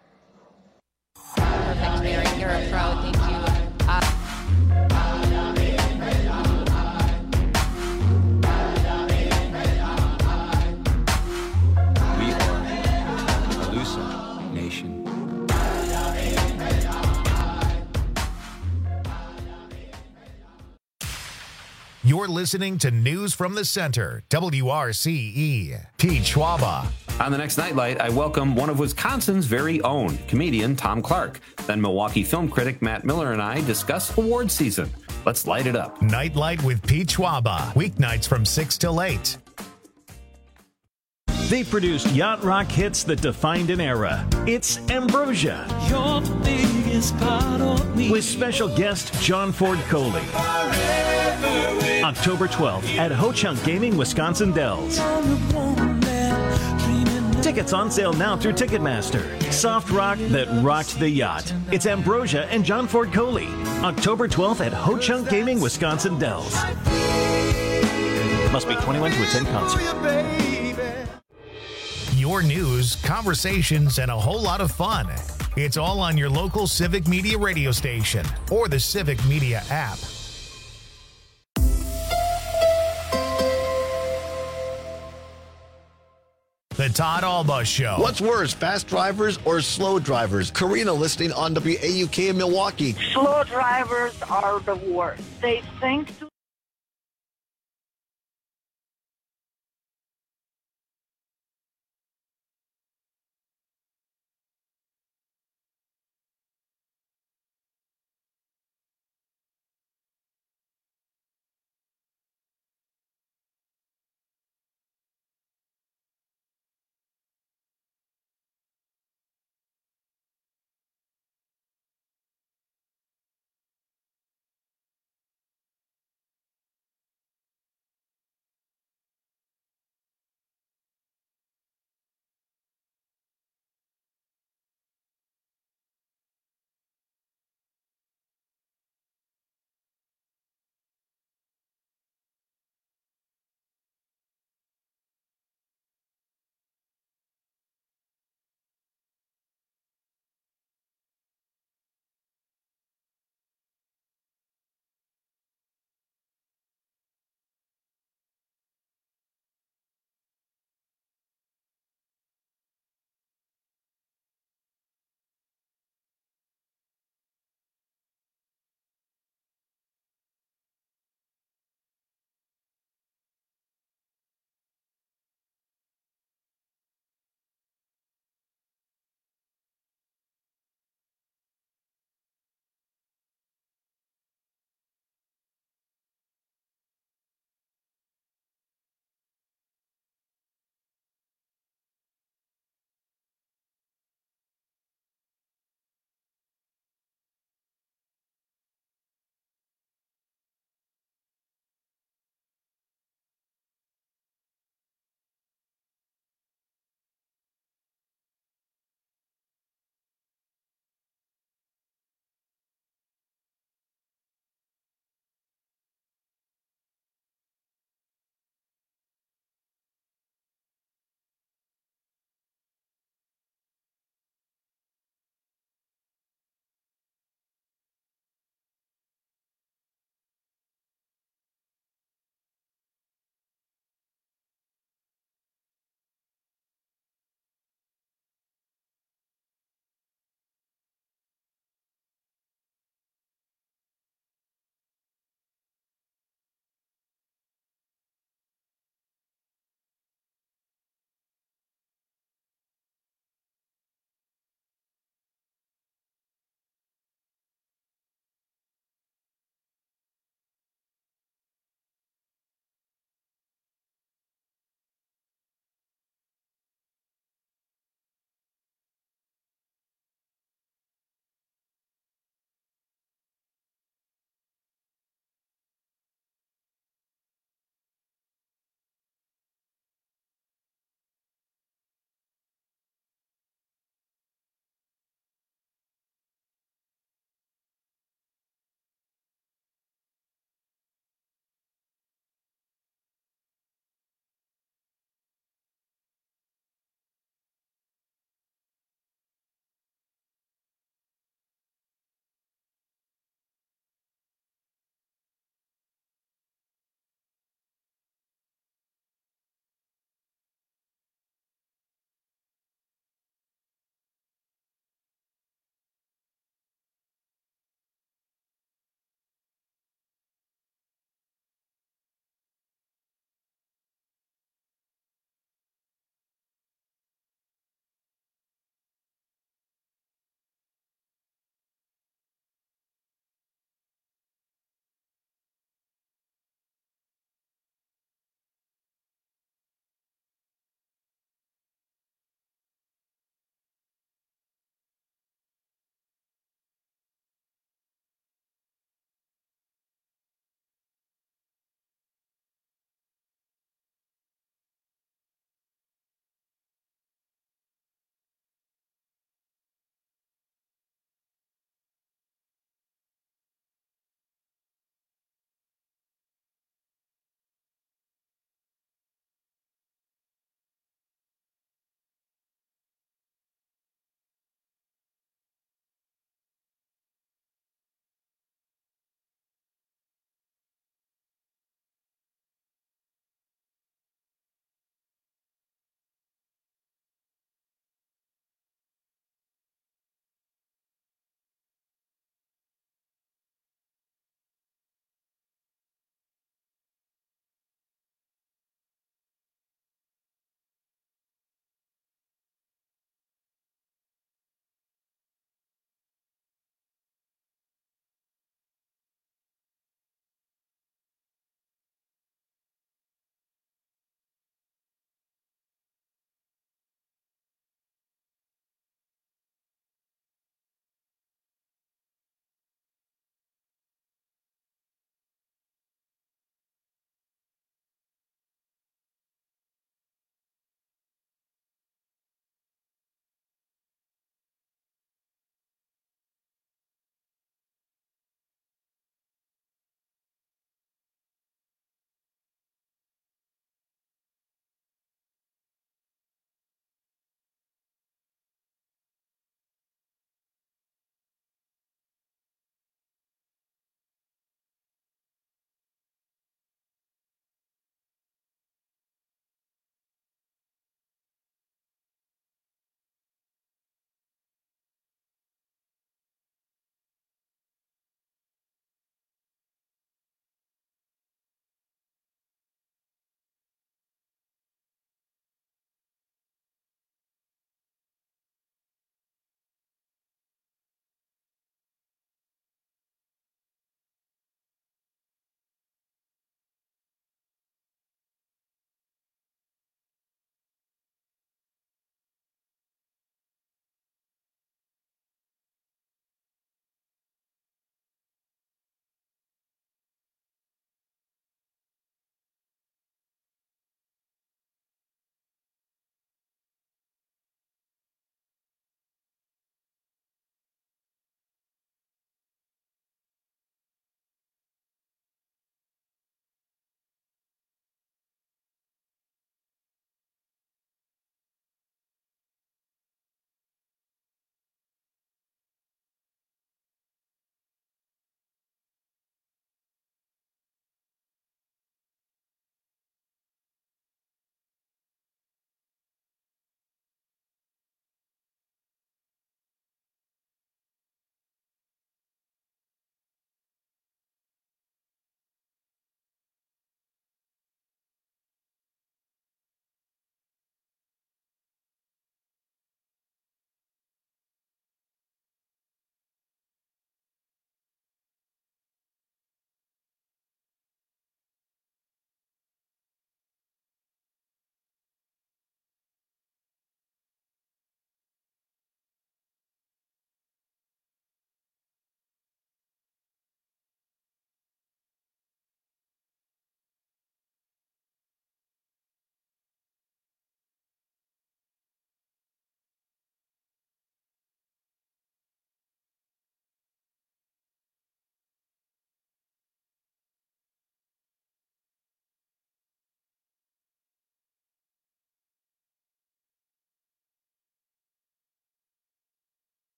Perfect, Mary. You're a pro. Thank you. Uh- Nation. You're listening to News from the Center, W R C E. Pete Schwaba. On the next Nightlight, I welcome one of Wisconsin's very own, comedian Tom Clark. Then Milwaukee film critic Matt Miller and I discuss award season. Let's light it up. Nightlight with Pete Schwaba. Weeknights from six till eight. They produced yacht rock hits that defined an era. It's Ambrosia. You're the biggest part of me. With special guest John Ford Coley. October twelfth at Ho Chunk Gaming, Wisconsin Dells. Tickets on sale now through Ticketmaster. Soft rock that rocked the yacht. It's Ambrosia and John Ford Coley. October twelfth at Ho Chunk Gaming, Wisconsin Dells. Must be twenty-one to attend concert. Your news, conversations, and a whole lot of fun. It's all on your local Civic Media radio station or the Civic Media app. The Todd Alba Show. What's worse, fast drivers or slow drivers? Karina listening on W A U K in Milwaukee. Slow drivers are the worst. They think to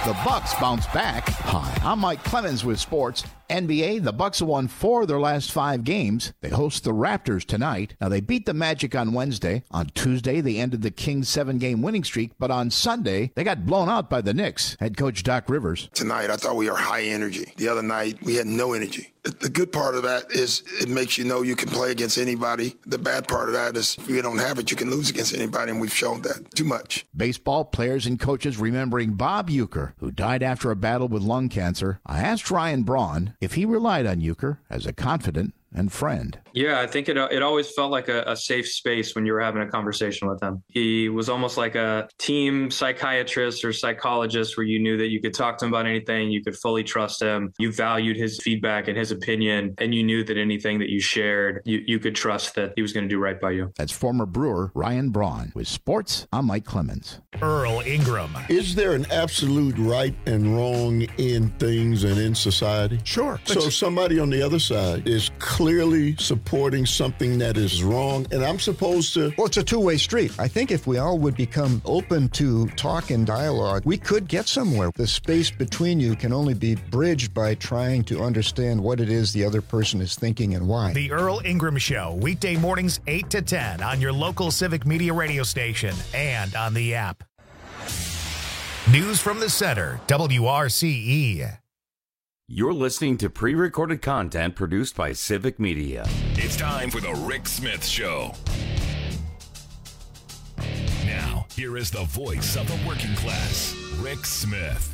The Bucks bounce back. Hi, I'm Mike Clemens with sports. N B A, the Bucks have won four of their last five games. They host the Raptors tonight. Now, they beat the Magic on Wednesday. On Tuesday, they ended the Kings' seven-game winning streak. But on Sunday, they got blown out by the Knicks. Head coach Doc Rivers. Tonight, I thought we were high energy. The other night, we had no energy. The good part of that is it makes you know you can play against anybody. The bad part of that is if you don't have it, you can lose against anybody, and we've shown that too much. Baseball players and coaches remembering Bob Uecker, who died after a battle with lung cancer. I asked Ryan Braun if he relied on Uecker as a confidant and friend. Yeah, I think it it always felt like a, a safe space when you were having a conversation with him. He was almost like a team psychiatrist or psychologist where you knew that you could talk to him about anything, you could fully trust him, you valued his feedback and his opinion, and you knew that anything that you shared, you, you could trust that he was going to do right by you. That's former Brewer Ryan Braun. With sports, I'm Mike Clemens. Earl Ingram. Is there an absolute right and wrong in things and in society? Sure. So somebody on the other side is clearly supporting something that is wrong, and I'm supposed to... Well, it's a two-way street. I think if we all would become open to talk and dialogue, we could get somewhere. The space between you can only be bridged by trying to understand what it is the other person is thinking and why. The Earl Ingram Show, weekday mornings eight to ten on your local Civic Media radio station and on the app. News from the Center, W R C E. You're listening to pre-recorded content produced by Civic Media. It's time for the Rick Smith Show. Now, here is the voice of the working class, Rick Smith.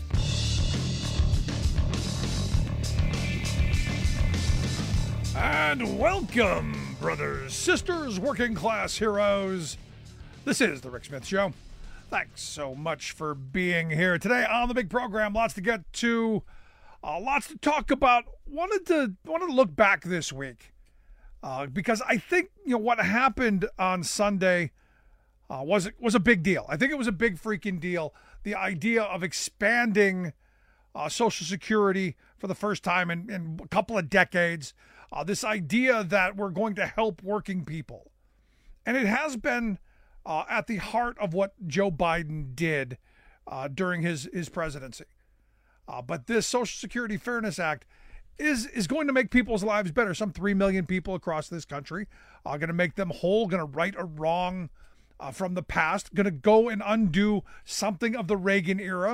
And welcome, brothers, sisters, working class heroes. This is the Rick Smith Show. Thanks so much for being here today on the big program. Lots to get to. Uh, lots to talk about. Wanted to wanted to look back this week uh, because I think you know what happened on Sunday uh, was was a big deal. I think it was a big freaking deal. The idea of expanding uh, Social Security for the first time in, in a couple of decades. Uh, this idea that we're going to help working people, and it has been uh, at the heart of what Joe Biden did uh, during his his presidency. Uh, but this Social Security Fairness Act is is going to make people's lives better. Some three million people across this country are going to make them whole, going to right a wrong uh, from the past, going to go and undo something of the Reagan era.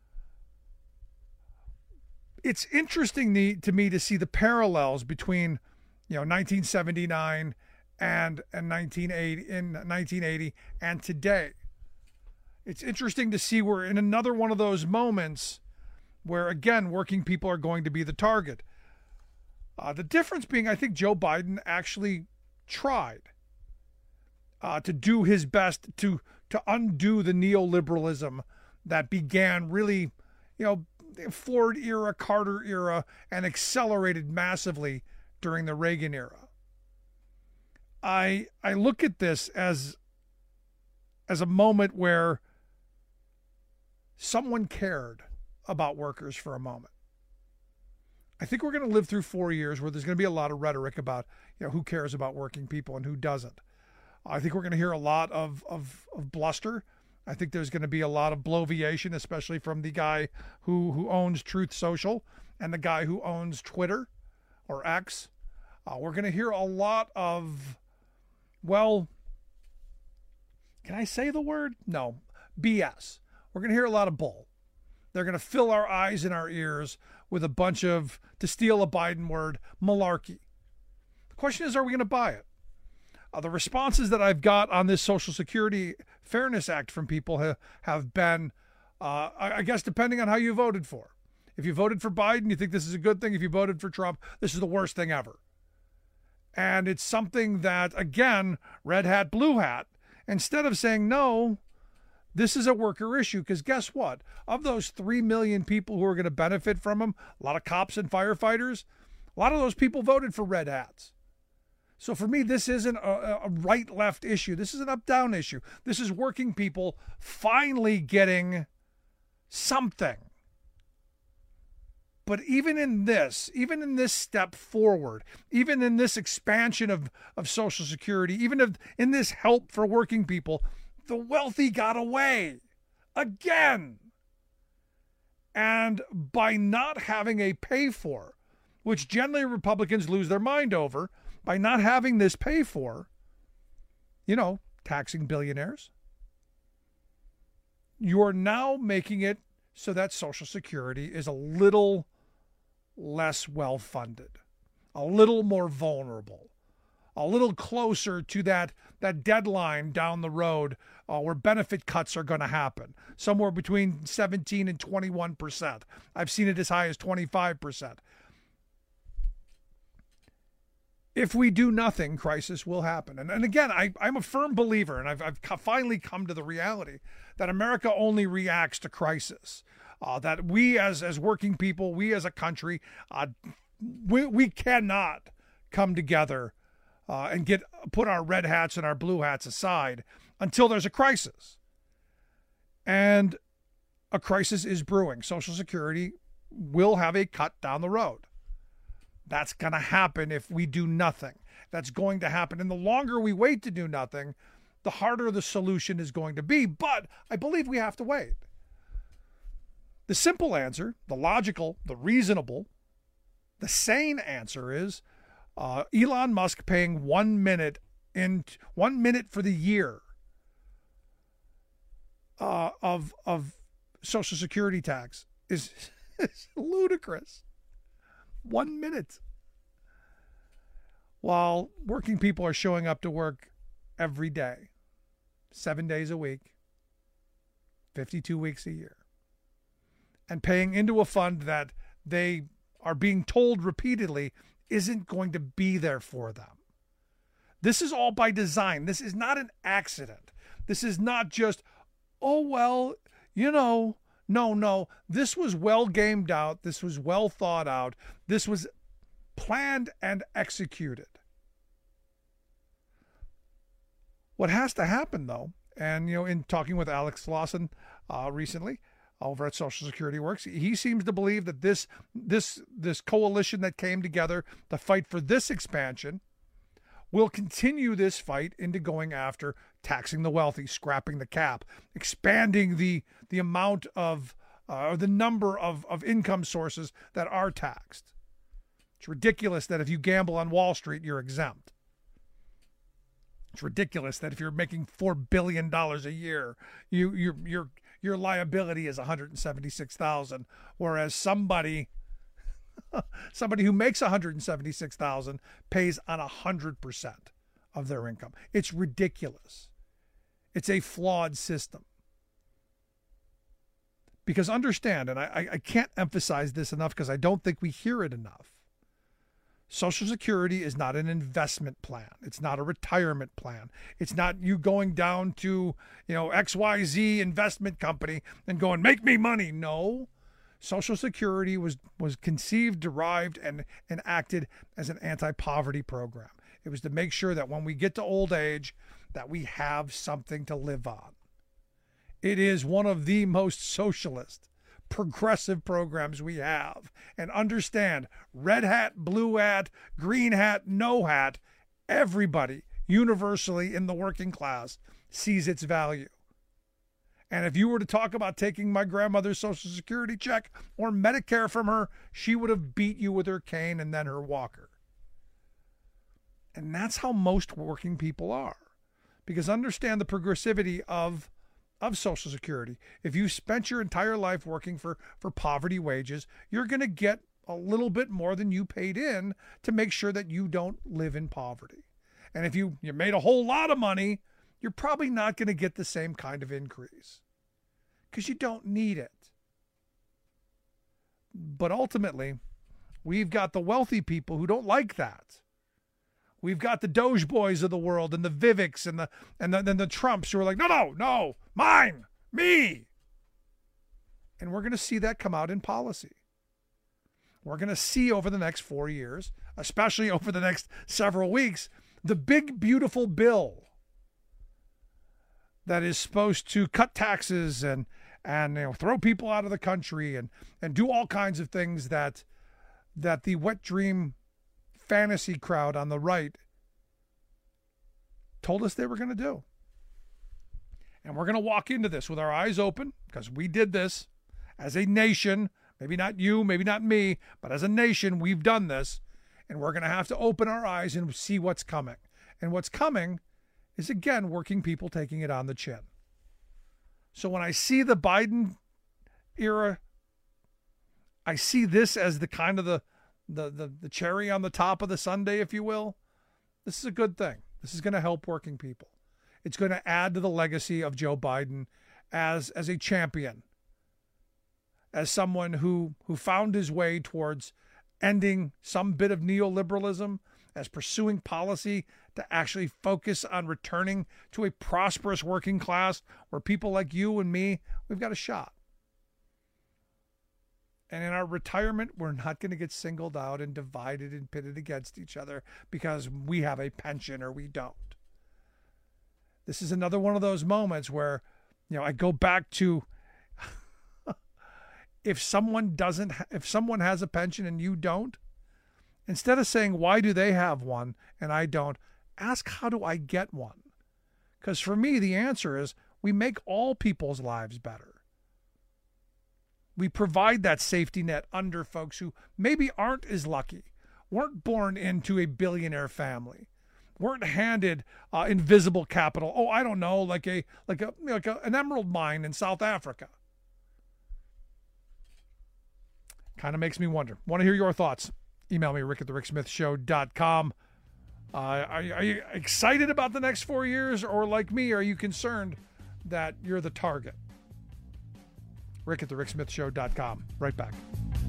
It's interesting to me to see the parallels between, you know, nineteen seventy-nine and, and nineteen eighty, in nineteen eighty and today. It's interesting to see we're in another one of those moments where, again, working people are going to be the target. Uh, the difference being, I think Joe Biden actually tried uh, to do his best to to undo the neoliberalism that began really, you know, Ford era, Carter era, and accelerated massively during the Reagan era. I I look at this as as a moment where someone cared about workers for a moment. I think we're going to live through four years where there's going to be a lot of rhetoric about, you know, who cares about working people and who doesn't. I think we're going to hear a lot of, of, of bluster. I think there's going to be a lot of bloviation, especially from the guy who, who owns Truth Social and the guy who owns Twitter or X. Uh, we're going to hear a lot of, well, can I say the word? No, B S. We're going to hear a lot of bull. They're going to fill our eyes and our ears with a bunch of, to steal a Biden word, malarkey. The question is, are we going to buy it? Uh, the responses that I've got on this Social Security Fairness Act from people ha- have been, uh, I-, I guess, depending on how you voted for. If you voted for Biden, you think this is a good thing. If you voted for Trump, this is the worst thing ever. And it's something that, again, red hat, blue hat, instead of saying no, this is a worker issue, because guess what? Of those three million people who are going to benefit from them, a lot of cops and firefighters, a lot of those people voted for red hats. So for me, this isn't a, a right-left issue. This is an up-down issue. This is working people finally getting something. But even in this, even in this step forward, even in this expansion of, of Social Security, even if, in this help for working people, the wealthy got away again. And by not having a pay for, which generally Republicans lose their mind over, by not having this pay for, you know, taxing billionaires, you're now making it so that Social Security is a little less well-funded, a little more vulnerable, a little closer to that, that deadline down the road uh, where benefit cuts are going to happen, somewhere between seventeen and twenty-one percent. I've seen it as high as twenty-five percent. If we do nothing, crisis will happen. And, and again, I, I'm a firm believer, and I've, I've finally come to the reality that America only reacts to crisis. Uh, that we as, as working people, we as a country, uh, we, we cannot come together uh, and get put our red hats and our blue hats aside until there's a crisis. And a crisis is brewing. Social Security will have a cut down the road. That's going to happen if we do nothing. That's going to happen. And the longer we wait to do nothing, the harder the solution is going to be. But I believe we have to wait. The simple answer, the logical, the reasonable, the sane answer is uh, Elon Musk paying one minute in one minute for the year uh, of of Social Security tax is, is ludicrous. One minute. While working people are showing up to work every day, seven days a week, fifty-two weeks a year, and paying into a fund that they are being told repeatedly isn't going to be there for them. This is all by design. This is not an accident. This is not just, oh, well, you know, No, no, this was well gamed out. This was well thought out. This was planned and executed. What has to happen, though, and, you know, in talking with Alex Lawson uh, recently over at Social Security Works, he seems to believe that this, this, this coalition that came together to fight for this expansion will continue this fight into going after taxing the wealthy, scrapping the cap, expanding the the amount of uh, or the number of, of income sources that are taxed. It's ridiculous that if you gamble on Wall Street, you're exempt. It's ridiculous that if you're making four billion dollars a year, you your your your liability is one hundred seventy-six thousand dollars, whereas somebody somebody who makes one hundred seventy-six thousand dollars pays on one hundred percent of their income. It's ridiculous. It's a flawed system. Because understand, and I, I can't emphasize this enough because I don't think we hear it enough, Social Security is not an investment plan. It's not a retirement plan. It's not you going down to, you know, X Y Z investment company and going, make me money. No. Social Security was, was conceived, derived, and enacted as an anti-poverty program. It was to make sure that when we get to old age, that we have something to live on. It is one of the most socialist, progressive programs we have. And understand, red hat, blue hat, green hat, no hat, everybody universally in the working class sees its value. And if you were to talk about taking my grandmother's Social Security check or Medicare from her, she would have beat you with her cane and then her walker. And that's how most working people are. Because understand the progressivity of, of Social Security. If you spent your entire life working for, for poverty wages, you're going to get a little bit more than you paid in to make sure that you don't live in poverty. And if you, you made a whole lot of money, you're probably not going to get the same kind of increase because you don't need it. But ultimately, we've got the wealthy people who don't like that. We've got the Doge boys of the world and the Viviks and the and the, and the Trumps who are like, no, no, no, mine, me. And we're going to see that come out in policy. We're going to see over the next four years, especially over the next several weeks, the big, beautiful bill that is supposed to cut taxes and and you know, throw people out of the country and and do all kinds of things that that the wet dream fantasy crowd on the right told us they were going to do. And we're going to walk into this with our eyes open because we did this as a nation, maybe not you, maybe not me, but as a nation, we've done this, and we're going to have to open our eyes and see what's coming. And what's coming is, again, working people taking it on the chin. So when I see the Biden era, I see this as the kind of the, the, the, the cherry on the top of the sundae, if you will. This is a good thing. This is going to help working people. It's going to add to the legacy of Joe Biden as, as a champion, as someone who, who found his way towards ending some bit of neoliberalism, as pursuing policy to actually focus on returning to a prosperous working class where people like you and me, we've got a shot. And in our retirement, we're not going to get singled out and divided and pitted against each other because we have a pension or we don't. This is another one of those moments where, you know, I go back to if someone doesn't, if someone has a pension and you don't, instead of saying, why do they have one and I don't, ask, how do I get one? Because for me, the answer is we make all people's lives better. We provide that safety net under folks who maybe aren't as lucky, weren't born into a billionaire family, weren't handed uh, invisible capital. Oh, I don't know, like a like a like a, an emerald mine in South Africa. Kind of makes me wonder. Want to hear your thoughts? Email me, rick at the rick smith show dot com. Uh, are, are you excited about the next four years? Or like me, are you concerned that you're the target? rick at the rick smith show dot com. Right back.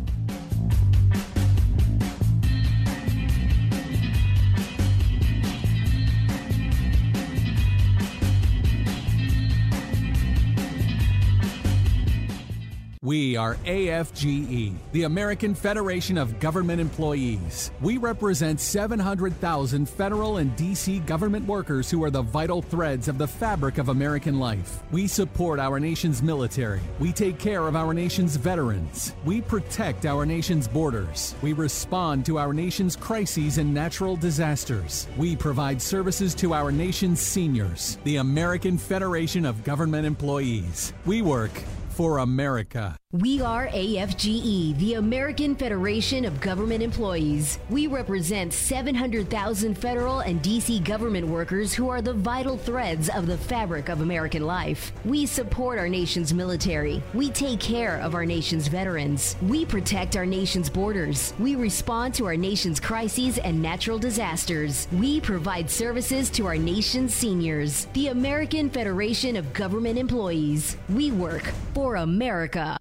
We are A F G E, the American Federation of Government Employees. We represent seven hundred thousand federal and D C government workers who are the vital threads of the fabric of American life. We support our nation's military. We take care of our nation's veterans. We protect our nation's borders. We respond to our nation's crises and natural disasters. We provide services to our nation's seniors. The American Federation of Government Employees. We work for America. We are A F G E, the American Federation of Government Employees. We represent seven hundred thousand federal and D C government workers who are the vital threads of the fabric of American life. We support our nation's military. We take care of our nation's veterans. We protect our nation's borders. We respond to our nation's crises and natural disasters. We provide services to our nation's seniors. The American Federation of Government Employees. We work for America.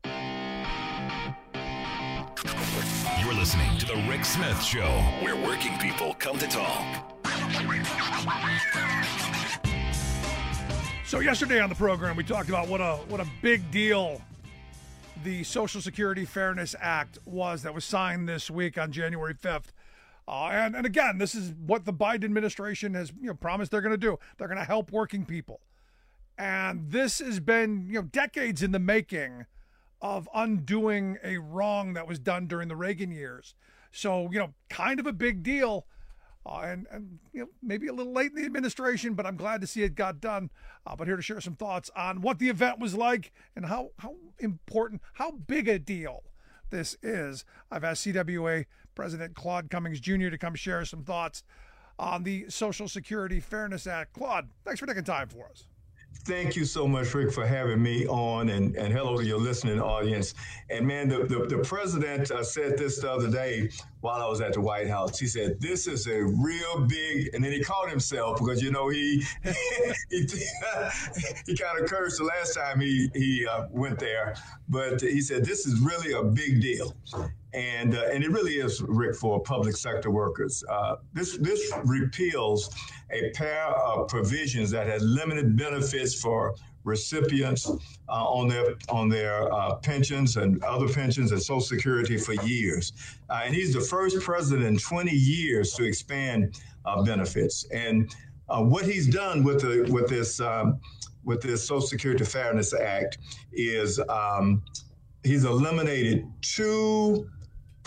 You're listening to The Rick Smith Show, where working people come to talk. So yesterday on the program, we talked about what a what a big deal the Social Security Fairness Act was that was signed this week on January fifth. Uh, and, and again, this is what the Biden administration has you know, promised they're going to do. They're going to help working people. And this has been, you know, decades in the making of undoing a wrong that was done during the Reagan years. So, you know, kind of a big deal. Uh, and, and, you know, maybe a little late in the administration, but I'm glad to see it got done. Uh, but here to share some thoughts on what the event was like and how, how important, how big a deal this is. I've asked C W A President Claude Cummings Junior to come share some thoughts on the Social Security Fairness Act. Claude, thanks for taking time for us. Thank you so much, Rick, for having me on, and, and hello to your listening audience. And man, the, the, the president uh, said this the other day while I was at the White House. He said, this is a real big, and then he called himself because, you know, he he, he kind of cursed the last time he, he uh, went there. But he said, this is really a big deal. And uh, and it really is, Rick, for public sector workers. Uh, this this repeals a pair of provisions that had limited benefits for recipients uh, on their on their uh, pensions and other pensions and Social Security for years. Uh, and he's the first president in twenty years to expand uh, benefits. And uh, what he's done with the with this um, with this Social Security Fairness Act is um, he's eliminated two